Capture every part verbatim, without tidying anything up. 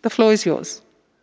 The floor is yours.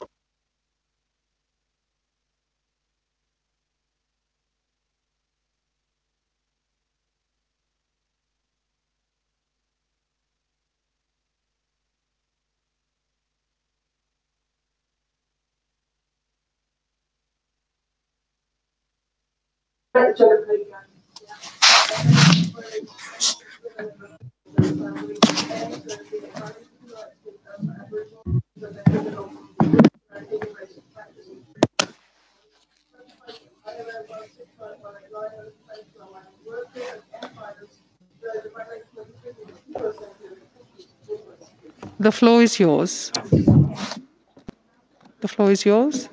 The floor is yours. The floor is yours.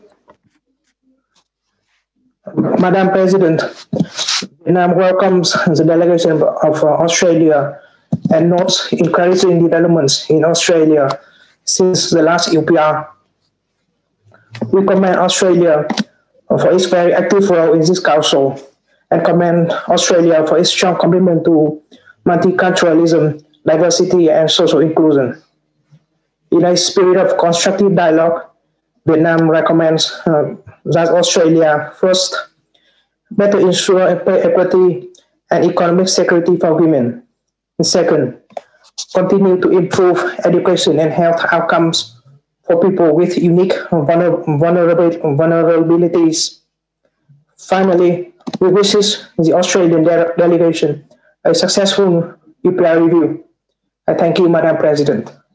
Madam President, Vietnam welcomes the delegation of uh, Australia and notes encouraging developments in Australia since the last U P R. We commend Australia for its very active role in this council and commend Australia for its strong commitment to multiculturalism, diversity, and social inclusion. In a spirit of constructive dialogue, Vietnam recommends uh, that Australia first better ensure equity and economic security for women. And second, continue to improve education and health outcomes for people with unique vulner- vulnerabilities. Finally, we wish the Australian de- delegation a successful U P R review. I thank you, Madam President.